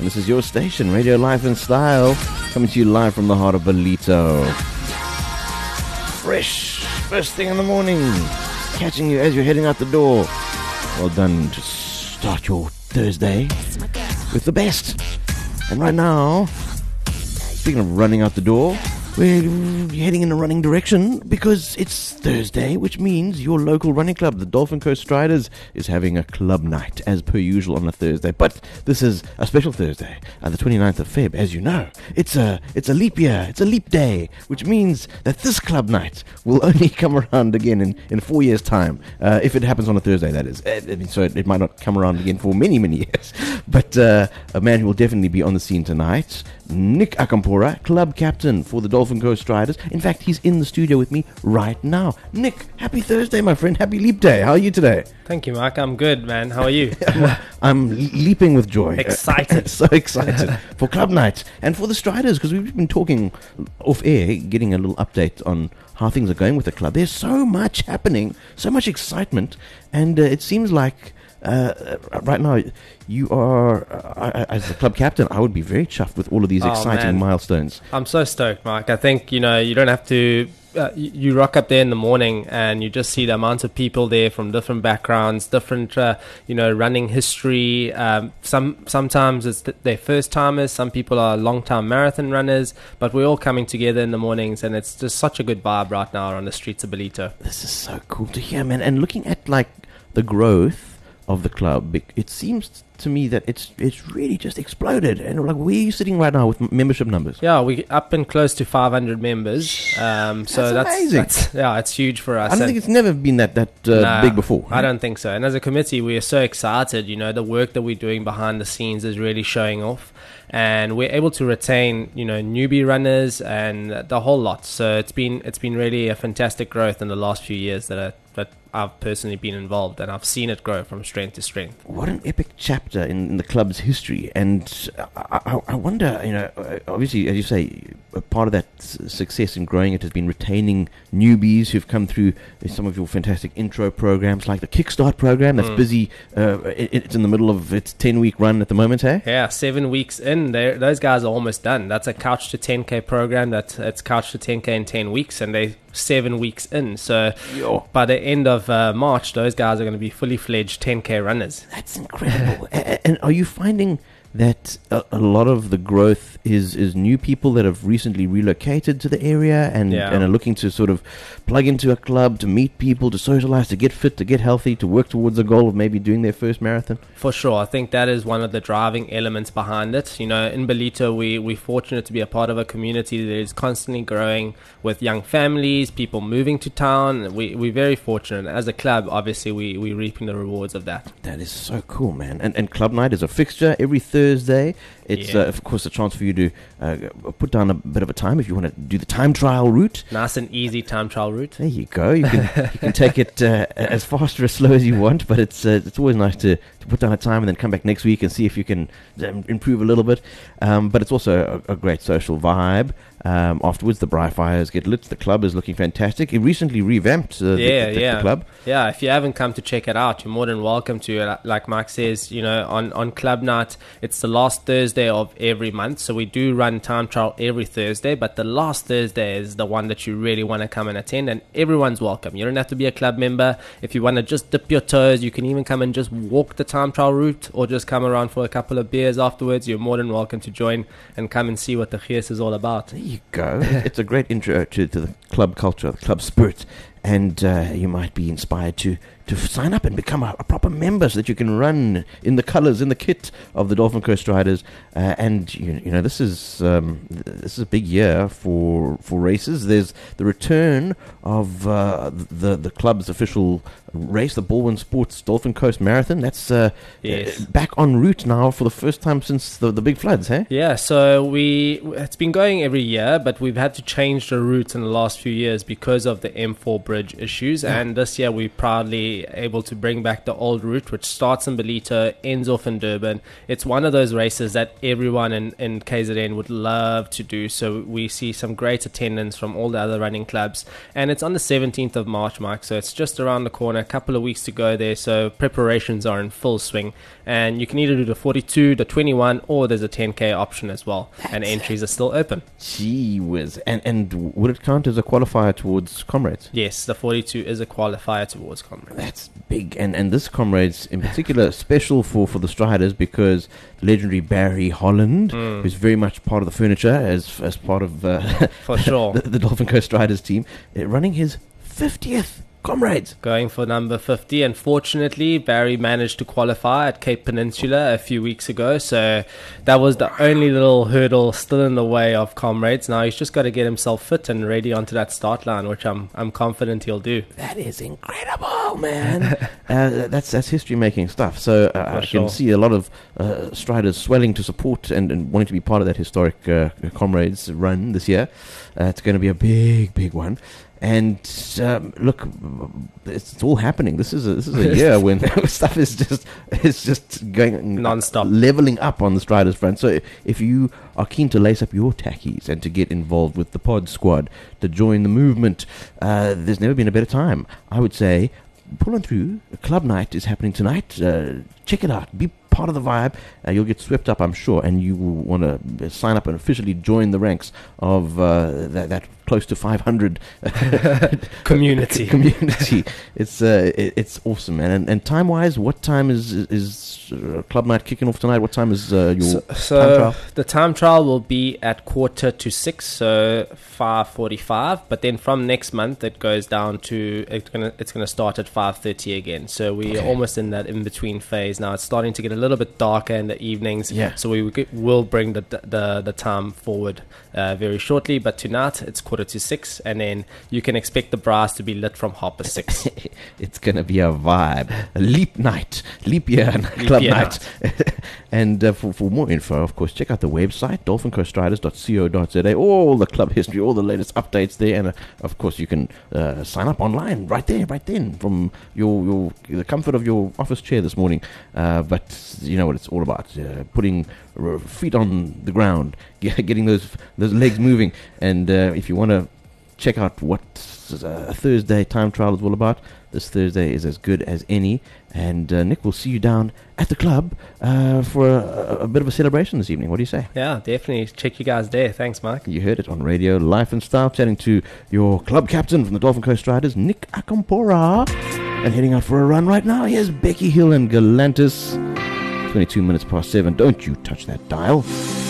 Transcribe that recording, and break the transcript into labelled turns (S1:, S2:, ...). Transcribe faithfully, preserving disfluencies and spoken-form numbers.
S1: and this is your station, Radio Life and Style, coming to you live from the heart of Ballito. Fresh, first thing in the morning, catching you as you're heading out the door. Well done to start your Thursday with the best. And right now, speaking of running out the door, we're heading in a running direction because it's Thursday, which means your local running club, the Dolphin Coast Striders, is having a club night as per usual on a Thursday. But this is a special Thursday, uh, the twenty-ninth of February, as you know. It's a it's a leap year, it's a leap day, which means that this club night will only come around again in, in four years' time, uh, if it happens on a Thursday, that is. I mean, so it, it might not come around again for many, many years. But uh, a man who will definitely be on the scene tonight, Nick Akampora, club captain for the Dolphin Coast Striders. In fact, he's in the studio with me right now. Nick, happy Thursday, my friend. Happy Leap Day. How are you today?
S2: Thank you, Mark. I'm good, man. How are you?
S1: I'm leaping with joy.
S2: Excited.
S1: So excited for club night and for the Striders, because we've been talking off air, getting a little update on how things are going with the club. There's so much happening, so much excitement, and uh, it seems like Uh, right now, you are, uh, as the club captain, I would be very chuffed with all of these
S2: Oh,
S1: exciting
S2: man.
S1: milestones.
S2: I'm so stoked, Mark. I think, you know, you don't have to... Uh, you, you rock up there in the morning and you just see the amount of people there from different backgrounds, different, uh, you know, running history. Um, some Sometimes it's th- their first timers. Some people are long-time marathon runners. But we're all coming together in the mornings, and it's just such a good vibe right now on the streets of Ballito.
S1: This is so cool to hear, man. And looking at, like, the growth of the club, it seems to me that it's it's really just exploded. And like, where are you sitting right now with m- membership numbers?
S2: Yeah, we're up and close to five hundred members. Um, so
S1: That's
S2: that's,
S1: amazing.
S2: that's yeah, it's huge for us.
S1: I don't
S2: And-
S1: think it's never been that that uh,
S2: Nah,
S1: big before.
S2: I don't think so. And as a committee, we are so excited. You know, the work that we're doing behind the scenes is really showing off. And we're able to retain, you know, newbie runners and the whole lot. So it's been it's been really a fantastic growth in the last few years that I, that I've personally been involved, and I've seen it grow from strength to strength.
S1: What an epic chapter in, in the club's history. And I, I, I wonder, you know, obviously, as you say, a part of that s- success in growing it has been retaining newbies who've come through some of your fantastic intro programs, like the Kickstart program that's
S2: Mm.
S1: busy. Uh, it, it's in the middle of its ten-week run at the moment, hey?
S2: Yeah, seven weeks in, they're- those guys are almost done. That's a Couch to ten K program. That's it's Couch to ten K in ten weeks, and they seven weeks in. So
S1: Yo.
S2: by the end of uh, March, those guys are going to be fully fledged ten K runners.
S1: That's incredible. A- and are you finding that a, a lot of the growth is, is new people that have recently relocated to the area and,
S2: Yeah.
S1: and are looking to sort of plug into a club, to meet people, to socialize, to get fit, to get healthy, to work towards the goal of maybe doing their first marathon?
S2: For sure. I think that is one of the driving elements behind it. You know, in Ballito, we, we're fortunate to be a part of a community that is constantly growing with young families, people moving to town. We, we're very fortunate. As a club, obviously, we, we're reaping the rewards of that.
S1: That is so cool, man. And and club night is a fixture every Thursday. It's,
S2: Yeah.
S1: uh, of course, a chance for you to uh, put down a bit of a time if you want to do the time trial route.
S2: Nice and easy time trial route.
S1: There you go. You can you can take it uh, as fast or as slow as you want, but it's uh, it's always nice to, to put down a time and then come back next week and see if you can um, improve a little bit. Um, but it's also a, a great social vibe. Um, afterwards, the Bri Fires get lit. The club is looking fantastic. It recently revamped uh,
S2: Yeah,
S1: the, the,
S2: yeah.
S1: the club.
S2: Yeah, if you haven't come to check it out, you're more than welcome to. Like Mike says, you know, on, on club night, it's the last Thursday of every month. So we do run time trial every Thursday, but the last Thursday is the one that you really want to come and attend, and everyone's welcome. You don't have to be a club member. If you want to just dip your toes, you can even come and just walk the time trial route or just come around for a couple of beers afterwards. You're more than welcome to join and come and see what the Gees is all about.
S1: There you go. It's a great intro to, to the club culture, the club spirit, and uh, you might be inspired to, to sign up and become a, a proper member so that you can run in the colours, in the kit of the Dolphin Coast Riders. Uh, and you, you know, this is um, this is a big year for for races. There's the return of uh, the the club's official race, the Baldwin Sports Dolphin Coast Marathon. That's uh,
S2: Yes.
S1: uh, back en route now for the first time since the, the big floods, hey?
S2: Yeah, so we it's been going every year, but we've had to change the route in the last few years because of the M four bridge bridge issues. Yeah. And this year we're proudly able to bring back the old route, which starts in Ballito, ends off in Durban. It's one of those races that everyone in, in K Z N would love to do. So we see some great attendance from all the other running clubs. And it's on the seventeenth of March, Mike. So it's just around the corner, a couple of weeks to go there. So preparations are in full swing. And you can either do the forty-two, the twenty-one, or there's a ten K option as well. That's and entries are still open.
S1: Gee whiz. And, and would it count as a qualifier towards Comrades?
S2: Yes, the forty-two is a qualifier towards Comrades.
S1: That's big. And and this Comrades in particular special for, for the Striders because the legendary Barry Holland, mm. who's very much part of the furniture as as part of uh,
S2: for sure
S1: the, the Dolphin Coast Striders team, uh, running his fiftieth Comrades.
S2: Going for number fifty. Unfortunately, Barry managed to qualify at Cape Peninsula a few weeks ago. So that was the only little hurdle still in the way of Comrades. Now he's just got to get himself fit and ready onto that start line, which I'm I'm confident he'll do.
S1: That is incredible, man. uh, that's that's history-making stuff. So uh, I
S2: sure.
S1: can see a lot of uh, Striders swelling to support and, and wanting to be part of that historic uh, Comrades run this year. Uh, it's going to be a big, big one. And um, look, it's, it's all happening. This is a, this is a year when stuff is just it's just going
S2: non-stop,
S1: leveling up on the Striders front. So if you are keen to lace up your tackies and to get involved with the pod squad, to join the movement, uh, there's never been a better time. I would say pull on through. Club night is happening tonight. Uh, check it out. Be part of the vibe. Uh, you'll get swept up, I'm sure, and you will want to sign up and officially join the ranks of uh, that, that close to five hundred
S2: community.
S1: community. It's uh, it, it's awesome, man. And, and time wise, what time is is uh, club night kicking off tonight? What time is uh, your
S2: so, so
S1: time trial?
S2: The time trial will be at quarter to six, so five forty-five. But then from next month, it goes down to it's gonna it's gonna start at five thirty again. So we're okay. almost in that in between phase now. It's starting to get a little bit darker in the evenings.
S1: Yeah.
S2: So we will bring the the the time forward uh, very shortly. But tonight it's quarter to six, and then you can expect the brass to be lit from half past six.
S1: It's gonna be a vibe, a leap night, leap year leap club year night. And uh, for, for more info, of course, check out the website dolphin coast striders dot co dot za. All the club history, all the latest updates there, and uh, of course you can uh, sign up online right there, right then, from your, your the comfort of your office chair this morning. Uh, but you know what it's all about: uh, putting feet on the ground, getting those those legs moving. And uh, if you want to check out what uh, Thursday time trial is all about, this Thursday is as good as any. And uh, Nick, we'll see you down at the club uh, for a, a bit of a celebration this evening. What do you say?
S2: Yeah, definitely. Check you guys there. Thanks, Mike.
S1: You heard it on radio, Life and Style, chatting to your club captain from the Dolphin Coast Striders, Nick Akampora. And heading out for a run right now, here's Becky Hill and Galantis. twenty-two minutes past seven. Don't you touch that dial.